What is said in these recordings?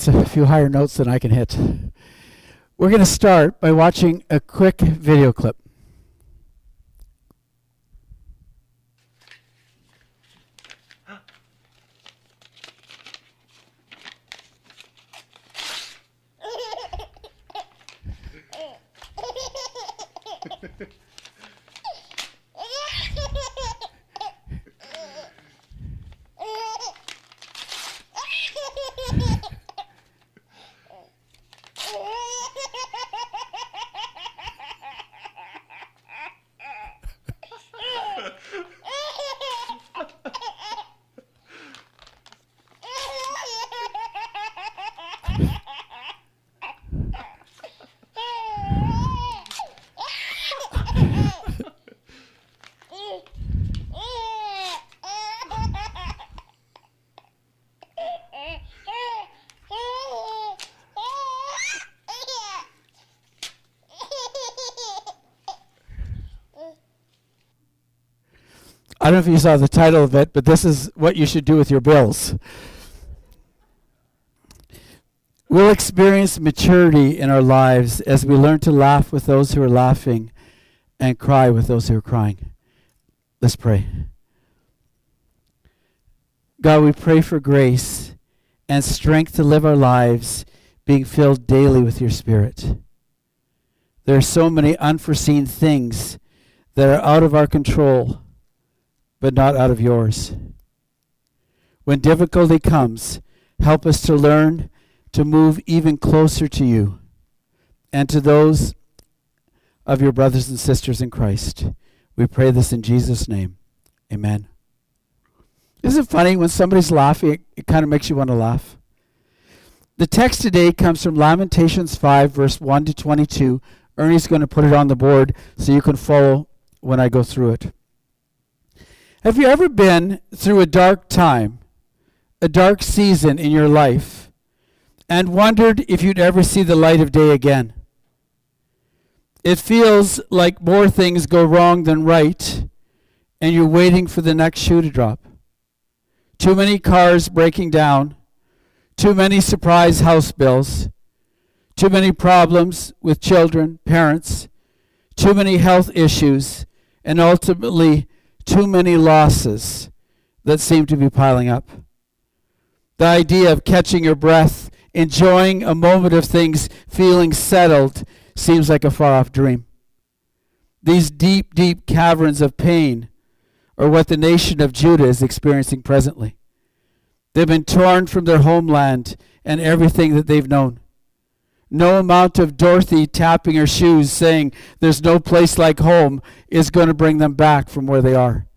That's a few higher notes than I can hit. We're going to start by watching a quick video clip. I don't know if you saw the title of it, but this is what you should do with your bills. We'll experience maturity in our lives as we learn to laugh with those who are laughing and cry with those who are crying. Let's pray. God, we pray for grace and strength to live our lives being filled daily with your Spirit. There are so many unforeseen things that are out of our control, but not out of yours. When difficulty comes, help us to learn to move even closer to you and to those of your brothers and sisters in Christ. We pray this in Jesus' name. Amen. Isn't it funny when somebody's laughing, it kind of makes you want to laugh? The text today comes from Lamentations 5, verse 1 to 22. Ernie's going to put it on the board so you can follow when I go through it. Have you ever been through a dark time, a dark season in your life, and wondered if you'd ever see the light of day again? It feels like more things go wrong than right, and you're waiting for the next shoe to drop. Too many cars breaking down, too many surprise house bills, too many problems with children, parents, too many health issues, and ultimately too many losses that seem to be piling up. The idea of catching your breath, enjoying a moment of things feeling settled, seems like a far-off dream. These deep, deep caverns of pain are what the nation of Judah is experiencing presently. They've been torn from their homeland and everything that they've known. No amount of Dorothy tapping her shoes saying there's no place like home is going to bring them back from where they are.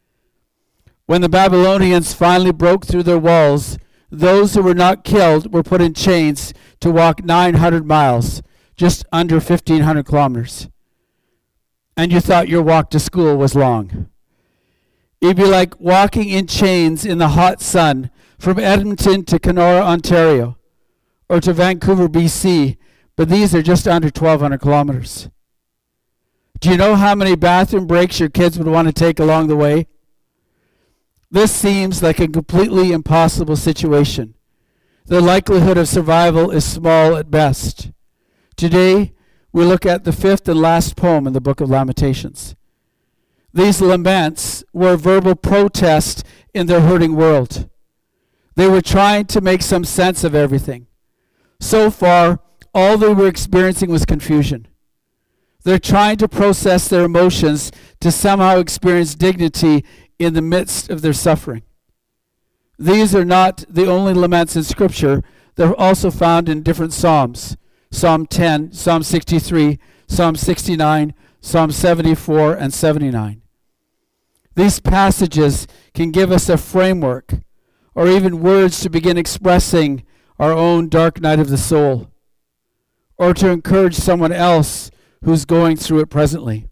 When the Babylonians finally broke through their walls, those who were not killed were put in chains to walk 900 miles, just under 1,500 kilometers. And you thought your walk to school was long. It'd be like walking in chains in the hot sun from Edmonton to Kenora, Ontario, or to Vancouver, BC, but these are just under 1,200 kilometers. Do you know how many bathroom breaks your kids would want to take along the way? This seems like a completely impossible situation. The likelihood of survival is small at best. Today, we look at the fifth and last poem in the book of Lamentations. These laments were a verbal protest in their hurting world. They were trying to make some sense of everything. So far, all they were experiencing was confusion. They're trying to process their emotions to somehow experience dignity in the midst of their suffering. These are not the only laments in Scripture. They're also found in different Psalms. Psalm 10, Psalm 63, Psalm 69, Psalm 74, and 79. These passages can give us a framework or even words to begin expressing our own dark night of the soul, or to encourage someone else who's going through it presently.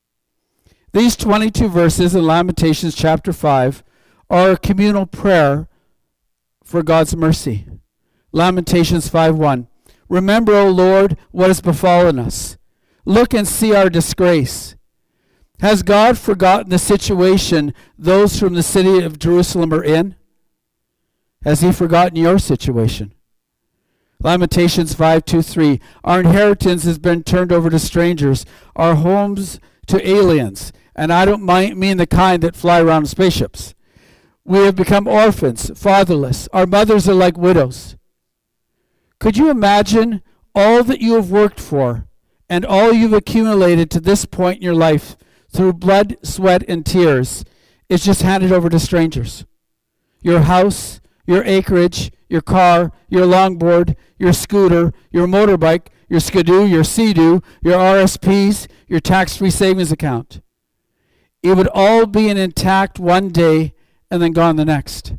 These 22 verses in Lamentations chapter 5 are a communal prayer for God's mercy. Lamentations 5:1. Remember, O Lord, what has befallen us. Look and see our disgrace. Has God forgotten the situation those from the city of Jerusalem are in? Has he forgotten your situation? Lamentations 5:2-3. Our inheritance has been turned over to strangers, our homes to aliens. And I don't mean the kind that fly around in spaceships. We have become orphans, fatherless. Our mothers are like widows. Could you imagine all that you have worked for and all you've accumulated to this point in your life through blood, sweat, and tears is just handed over to strangers? Your house, your acreage, your car, your longboard, your scooter, your motorbike, your skidoo, your sea-doo, your RSPs, your tax-free savings account. It would all be intact one day and then gone the next.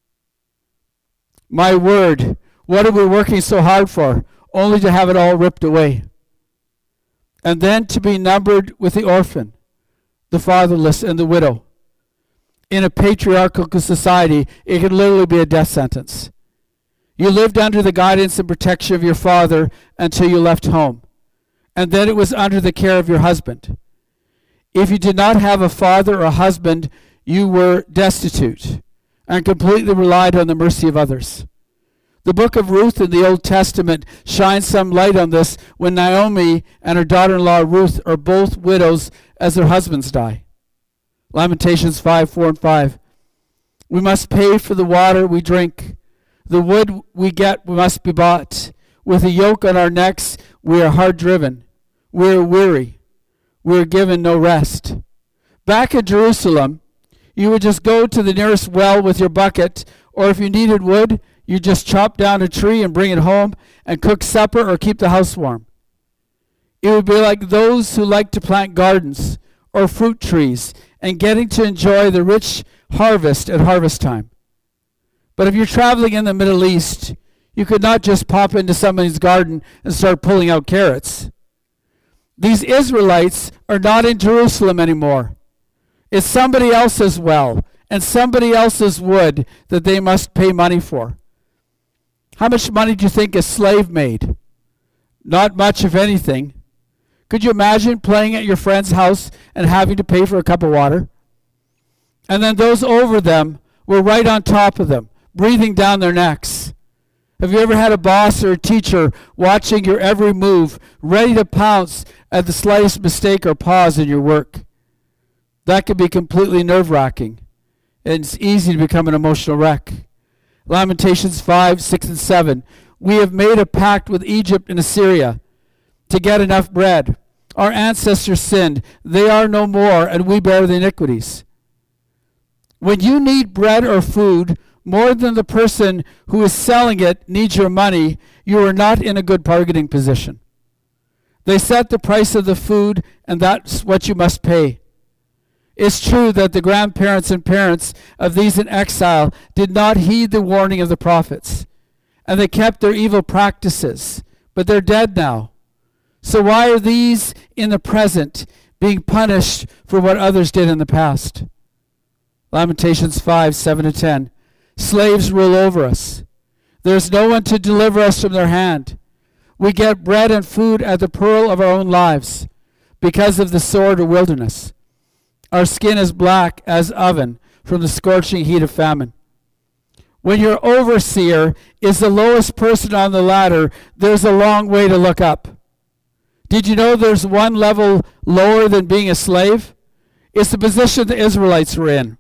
My word, what are we working so hard for, only to have it all ripped away? And then to be numbered with the orphan, the fatherless, and the widow. In a patriarchal society, it could literally be a death sentence. You lived under the guidance and protection of your father until you left home, and then it was under the care of your husband. If you did not have a father or a husband, you were destitute and completely relied on the mercy of others. The book of Ruth in the Old Testament shines some light on this when Naomi and her daughter-in-law Ruth are both widows as their husbands die. Lamentations 5:4-5. We must pay for the water we drink. The wood we get must be bought. With a yoke on our necks, we are hard driven. We are weary. We are given no rest. Back in Jerusalem, you would just go to the nearest well with your bucket, or if you needed wood, you just chop down a tree and bring it home and cook supper or keep the house warm. It would be like those who like to plant gardens or fruit trees and getting to enjoy the rich harvest at harvest time. But if you're traveling in the Middle East, you could not just pop into somebody's garden and start pulling out carrots. These Israelites are not in Jerusalem anymore. It's somebody else's well and somebody else's wood that they must pay money for. How much money do you think a slave made? Not much, if anything. Could you imagine playing at your friend's house and having to pay for a cup of water? And then those over them were right on top of them, breathing down their necks. Have you ever had a boss or a teacher watching your every move, ready to pounce at the slightest mistake or pause in your work? That can be completely nerve-wracking, and it's easy to become an emotional wreck. Lamentations 5:6-7. We have made a pact with Egypt and Assyria to get enough bread. Our ancestors sinned. They are no more, and we bear the iniquities. When you need bread or food more than the person who is selling it needs your money, you are not in a good bargaining position. They set the price of the food, and that's what you must pay. It's true that the grandparents and parents of these in exile did not heed the warning of the prophets, and they kept their evil practices, but they're dead now. So why are these in the present being punished for what others did in the past? Lamentations 5:7-10. Slaves rule over us. There's no one to deliver us from their hand. We get bread and food at the peril of our own lives because of the sword or wilderness. Our skin is black as oven from the scorching heat of famine. When your overseer is the lowest person on the ladder, there's a long way to look up. Did you know there's one level lower than being a slave? It's the position the Israelites were in.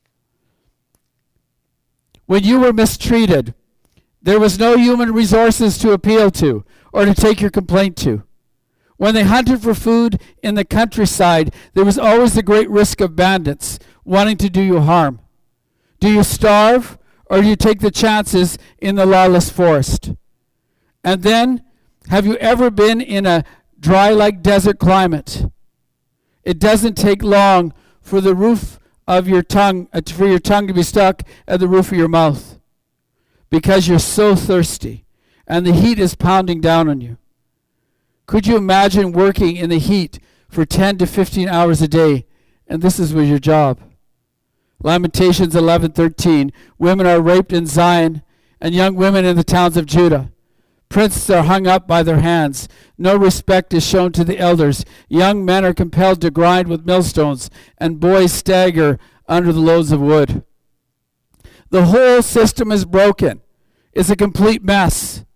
When you were mistreated, there was no human resources to appeal to or to take your complaint to. When they hunted for food in the countryside, there was always the great risk of bandits wanting to do you harm. Do you starve, or do you take the chances in the lawless forest? And then, have you ever been in a dry like desert climate? It doesn't take long for the roof of your tongue, for your tongue to be stuck at the roof of your mouth, because you're so thirsty and the heat is pounding down on you. Could you imagine working in the heat for 10 to 15 hours a day, and this was your job? Lamentations 11:13. Women are raped in Zion, and young women in the towns of Judah. Princes are hung up by their hands. No respect is shown to the elders. Young men are compelled to grind with millstones, and boys stagger under the loads of wood. The whole system is broken. It's a complete mess.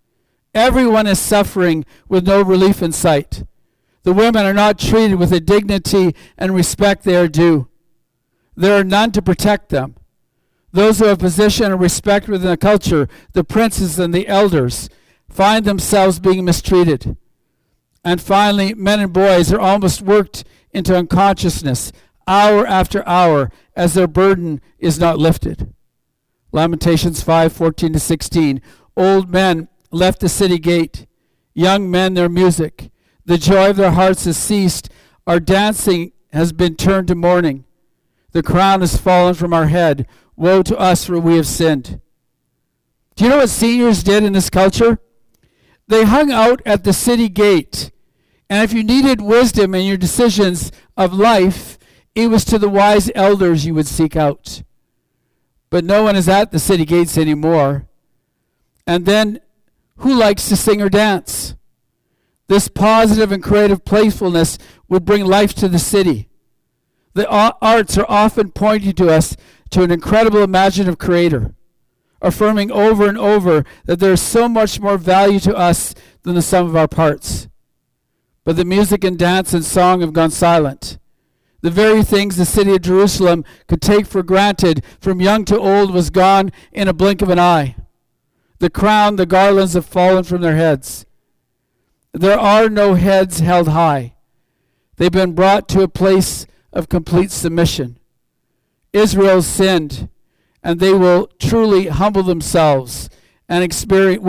Everyone is suffering with no relief in sight. The women are not treated with the dignity and respect they are due. There are none to protect them. Those who have position and respect within the culture, the princes and the elders, find themselves being mistreated. And finally, men and boys are almost worked into unconsciousness hour after hour as their burden is not lifted. Lamentations 5:14-16. Old men left the city gate, young men their music. The joy of their hearts has ceased. Our dancing has been turned to mourning. The crown has fallen from our head. Woe to us, for we have sinned. Do you know what seniors did in this culture? They hung out at the city gate. And if you needed wisdom in your decisions of life, it was to the wise elders you would seek out. But no one is at the city gates anymore. And then, who likes to sing or dance? This positive and creative playfulness would bring life to the city. The arts are often pointing to us to an incredible imaginative creator, affirming over and over that there is so much more value to us than the sum of our parts. But the music and dance and song have gone silent. The very things the city of Jerusalem could take for granted from young to old was gone in a blink of an eye. The crown, the garlands have fallen from their heads. There are no heads held high. They've been brought to a place of complete submission. Israel sinned, and they will truly humble themselves and experience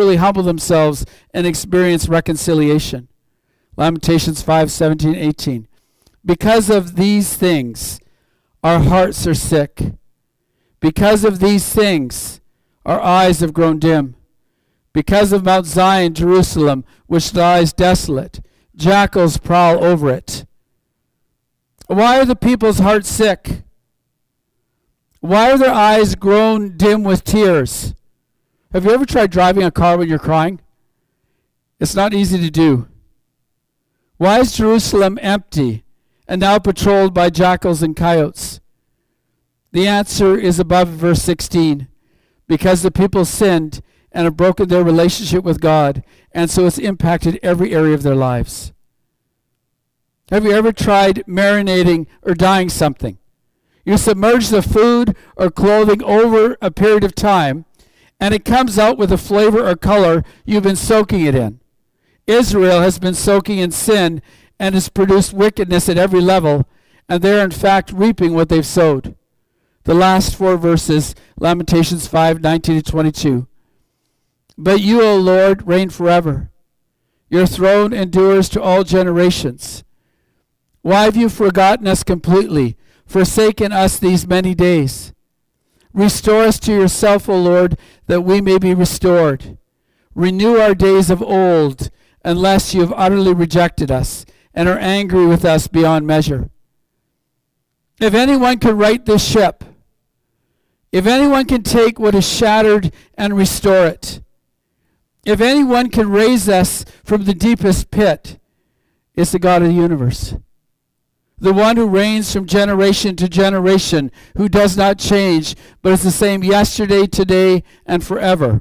reconciliation. Lamentations 5:17-18. Because of these things, our hearts are sick. Because of these things, our eyes have grown dim. Because of Mount Zion, Jerusalem, which lies desolate, jackals prowl over it. Why are the people's hearts sick? Why are their eyes grown dim with tears? Have you ever tried driving a car when you're crying? It's not easy to do. Why is Jerusalem empty and now patrolled by jackals and coyotes? The answer is above verse 16. Because the people sinned and have broken their relationship with God, and so it's impacted every area of their lives. Have you ever tried marinating or dyeing something? You submerge the food or clothing over a period of time, and it comes out with a flavor or color you've been soaking it in. Israel has been soaking in sin and has produced wickedness at every level, and they're in fact reaping what they've sowed. The last four verses, Lamentations 5:19-22. But you, O Lord, reign forever. Your throne endures to all generations. Why have you forgotten us completely, forsaken us these many days? Restore us to yourself, O Lord, that we may be restored. Renew our days of old, unless you have utterly rejected us and are angry with us beyond measure. If anyone can right this ship, if anyone can take what is shattered and restore it, if anyone can raise us from the deepest pit, it's the God of the universe. The one who reigns from generation to generation, who does not change, but is the same yesterday, today, and forever.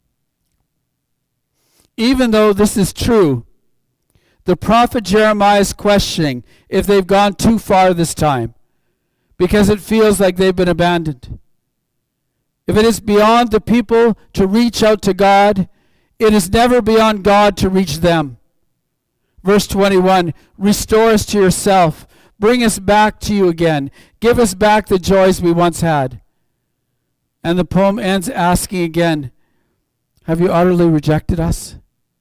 Even though this is true, the prophet Jeremiah is questioning if they've gone too far this time, because it feels like they've been abandoned. If it is beyond the people to reach out to God, it is never beyond God to reach them. Verse 21, restore us to yourself. Bring us back to you again. Give us back the joys we once had. And the poem ends asking again, have you utterly rejected us?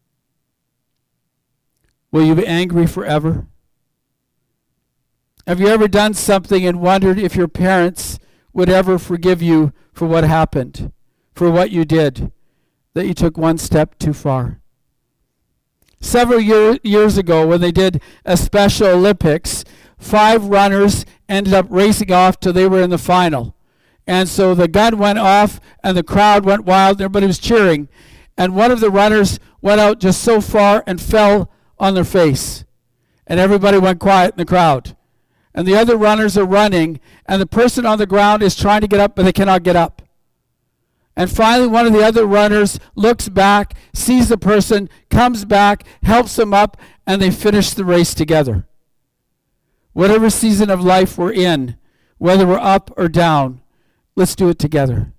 Will you be angry forever? Have you ever done something and wondered if your parents would ever forgive you for what happened, for what you did, that you took one step too far? Several years ago, when they did a Special Olympics, 5 runners ended up racing off till they were in the final. And so the gun went off and the crowd went wild. Everybody was cheering. And one of the runners went out just so far and fell on their face. And everybody went quiet in the crowd. And the other runners are running, and the person on the ground is trying to get up, but they cannot get up. And finally, one of the other runners looks back, sees the person, comes back, helps them up, and they finish the race together. Whatever season of life we're in, whether we're up or down, let's do it together.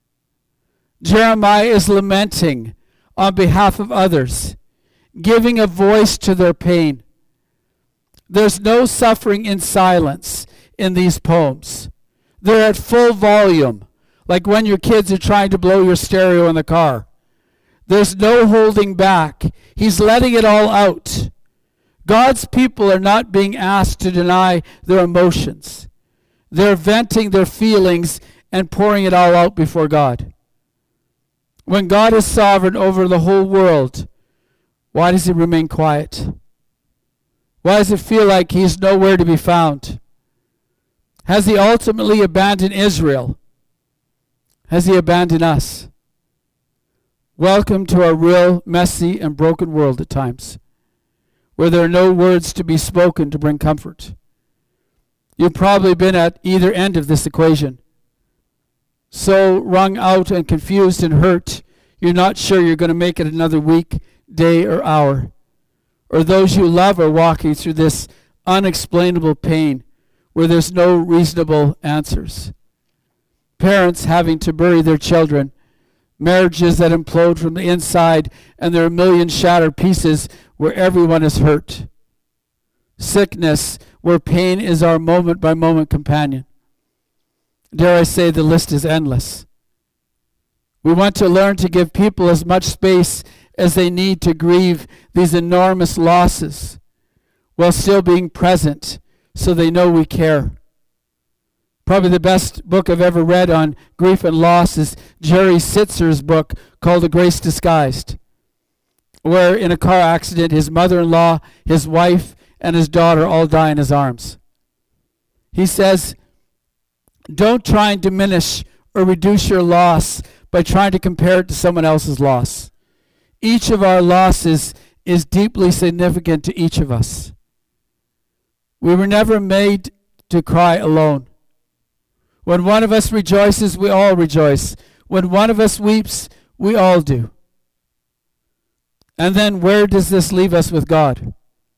Jeremiah is lamenting on behalf of others, giving a voice to their pain. There's no suffering in silence in these poems. They're at full volume, like when your kids are trying to blow your stereo in the car. There's no holding back. He's letting it all out. God's people are not being asked to deny their emotions. They're venting their feelings and pouring it all out before God. When God is sovereign over the whole world, why does he remain quiet? Why does it feel like he's nowhere to be found? Has he ultimately abandoned Israel? Has he abandoned us? Welcome to our real, messy, and broken world at times, where there are no words to be spoken to bring comfort. You've probably been at either end of this equation. So wrung out and confused and hurt, you're not sure you're going to make it another week, day, or hour. Or those you love are walking through this unexplainable pain where there's no reasonable answers. Parents having to bury their children, marriages that implode from the inside, and there are a million shattered pieces where everyone is hurt. Sickness where pain is our moment-by-moment companion. Dare I say the list is endless. We want to learn to give people as much space as they need to grieve these enormous losses while still being present so they know we care. Probably the best book I've ever read on grief and loss is Jerry Sitzer's book called A Grace Disguised, where in a car accident his mother-in-law, his wife, and his daughter all die in his arms. He says, don't try and diminish or reduce your loss by trying to compare it to someone else's loss. Each of our losses is deeply significant to each of us. We were never made to cry alone. When one of us rejoices, we all rejoice. When one of us weeps, we all do. And then where does this leave us with God?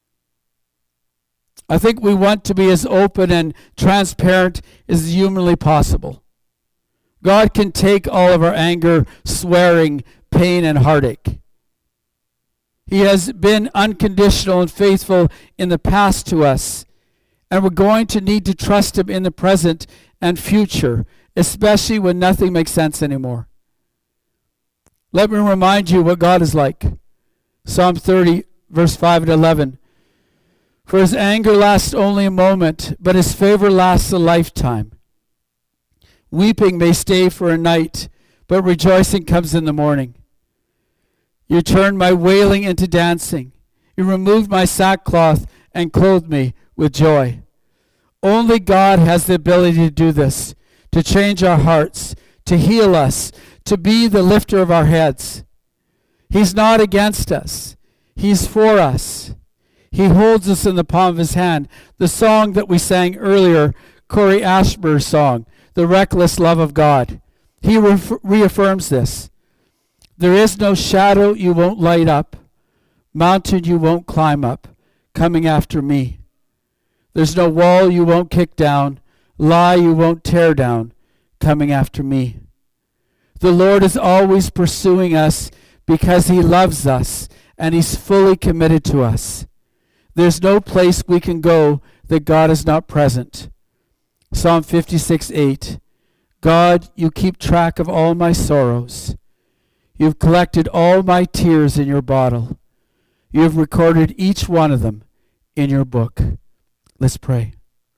I think we want to be as open and transparent as humanly possible. God can take all of our anger, swearing, pain, and heartache. He has been unconditional and faithful in the past to us, and we're going to need to trust him in the present and future, especially when nothing makes sense anymore. Let me remind you what God is like. Psalm 30, verse 5 and 11. For his anger lasts only a moment, but his favor lasts a lifetime. Weeping may stay for a night, but rejoicing comes in the morning. You turned my wailing into dancing. You removed my sackcloth and clothed me with joy. Only God has the ability to do this, to change our hearts, to heal us, to be the lifter of our heads. He's not against us. He's for us. He holds us in the palm of his hand. The song that we sang earlier, Corey Ashbur's song, The Reckless Love of God. He reaffirms this. There is no shadow you won't light up, mountain you won't climb up, coming after me. There's no wall you won't kick down, lie you won't tear down, coming after me. The Lord is always pursuing us because he loves us and he's fully committed to us. There's no place we can go that God is not present. Psalm 56:8. God, you keep track of all my sorrows. You've collected all my tears in your bottle. You have recorded each one of them in your book. Let's pray.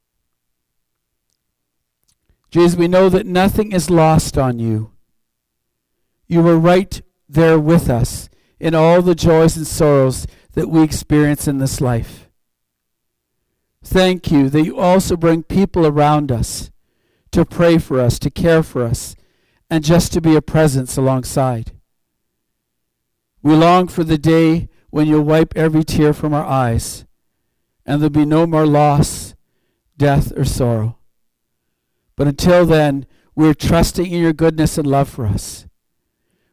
Jesus, we know that nothing is lost on you. You were right there with us in all the joys and sorrows that we experience in this life. Thank you that you also bring people around us to pray for us, to care for us, and just to be a presence alongside. We long for the day when you'll wipe every tear from our eyes, and there'll be no more loss, death, or sorrow. But until then, we're trusting in your goodness and love for us.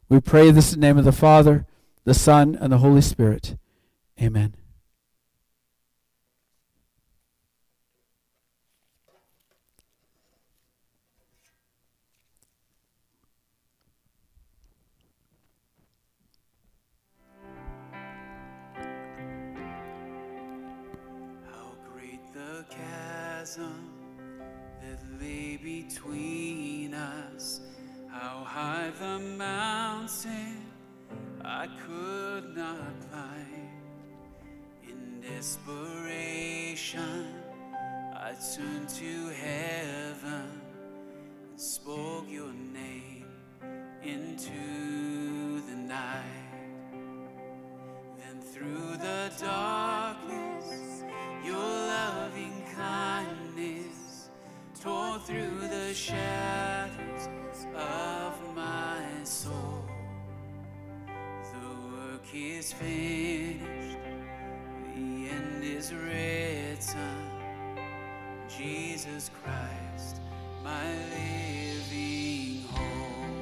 We pray this in the name of the Father, the Son, and the Holy Spirit. Amen. That lay between us, how high the mountain I could not climb. In desperation, I turned to heaven and spoke your name into the night. Then through the darkness, your loving kindness tore through the shadows of my soul. The work is finished, the end is written. Jesus Christ, my living hope.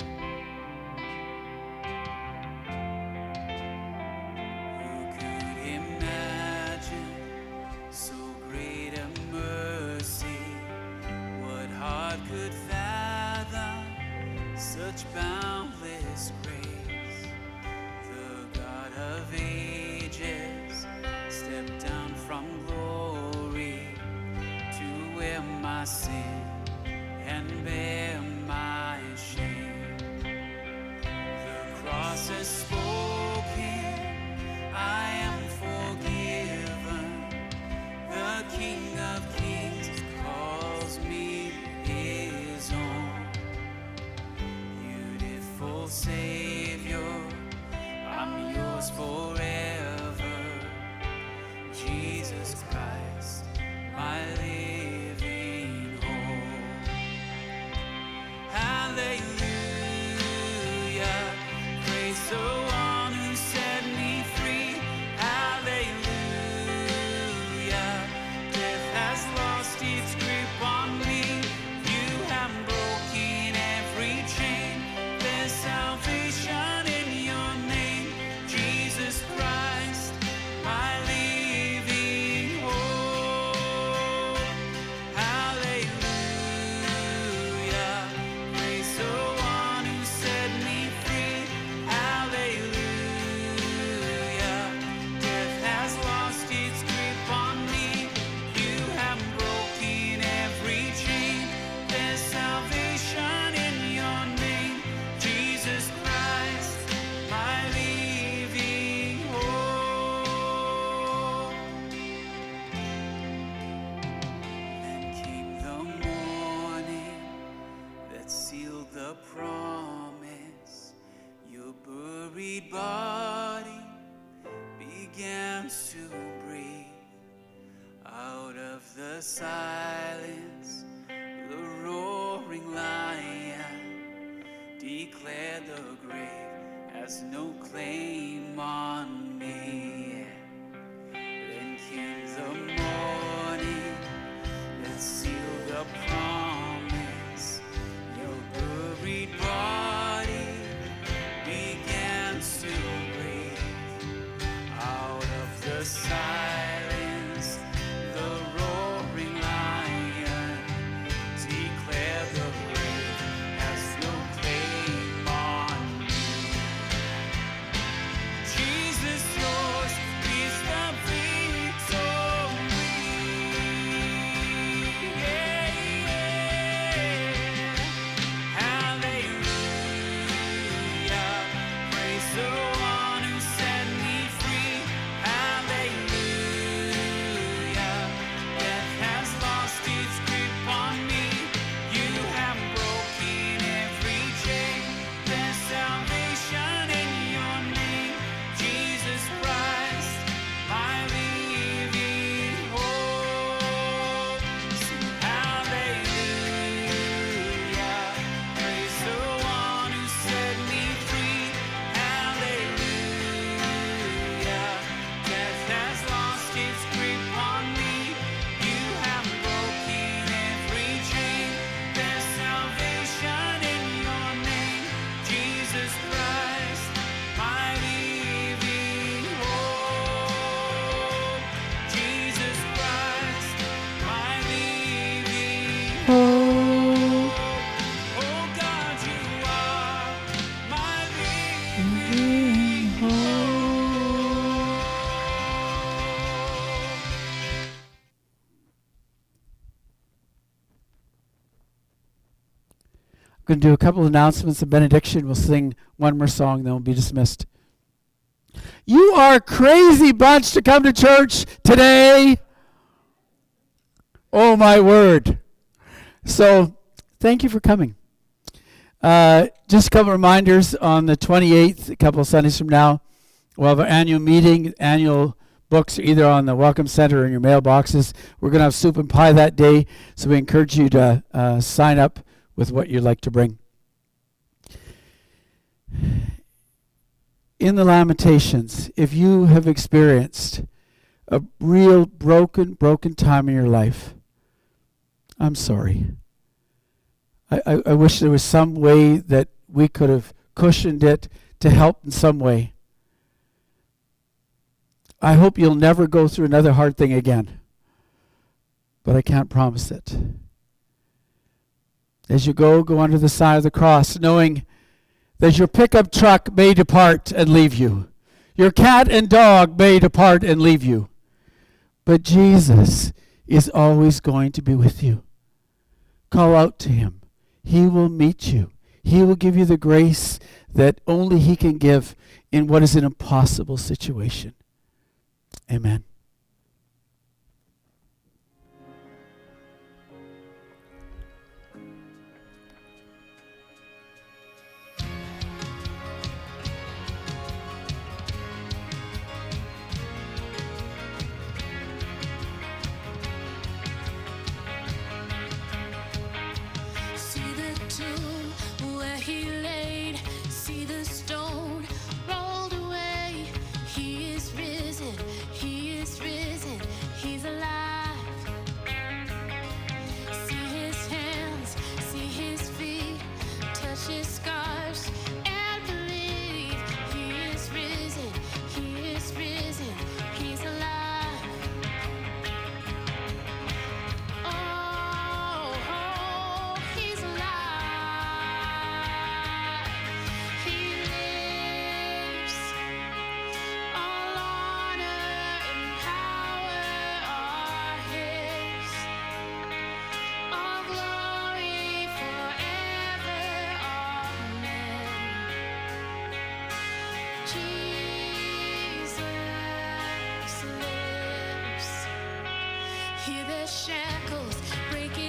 Who could imagine so great a mercy? What heart could fathom such boundless grace? The God of ages stepped down from glory to wear my sin and bear my shame. The cross has spoken, I am forgiven. The King of Kings calls me his own. Beautiful Savior, I'm yours forever. Jesus Christ, my living hope. Hallelujah, praise the one who set me free. Hallelujah, death has lost its grip on me. You have broken every chain. There's salvation in your name, Jesus Christ, my living hope. Hallelujah, praise the one who set me free. Hallelujah, death has lost its grip on me. You have broken every chain. There's salvation in your name, Jesus Christ, my living hope. Then came the morning that sealed the promise. Your buried body began to breathe. Out of the silence, the roaring lion declared the grave has no claim on me. Then came the morning that sealed the promise. Your buried body began to breathe. Out of the silence, the roaring lion declared the grave has no claim on me. We're going to do a couple of announcements of benediction. We'll sing one more song, then we'll be dismissed. You are a crazy bunch to come to church today. Oh, my word. So, thank you for coming. Just a couple of reminders. On the 28th, a couple of Sundays from now, we'll have our annual meeting. Annual books are either on the Welcome Center or in your mailboxes. We're going to have soup and pie that day, so we encourage you to sign up with what you'd like to bring. In the Lamentations, if you have experienced a real broken time in your life, I'm sorry. I wish there was some way that we could have cushioned it to help in some way. I hope you'll never go through another hard thing again, but I can't promise it. As you go under the sign of the cross, knowing that your pickup truck may depart and leave you. Your cat and dog may depart and leave you. But Jesus is always going to be with you. Call out to him. He will meet you. He will give you the grace that only he can give in what is an impossible situation. Amen. See the tomb where he laid, see the stone rolled away. He is risen, he's alive. See his hands, see his feet, touch his scars and believe. He is risen, he's alive. Oh, he's alive. He lives. All honor and power are his. All glory forever. Amen. Jesus lives. Hear the shackles breaking.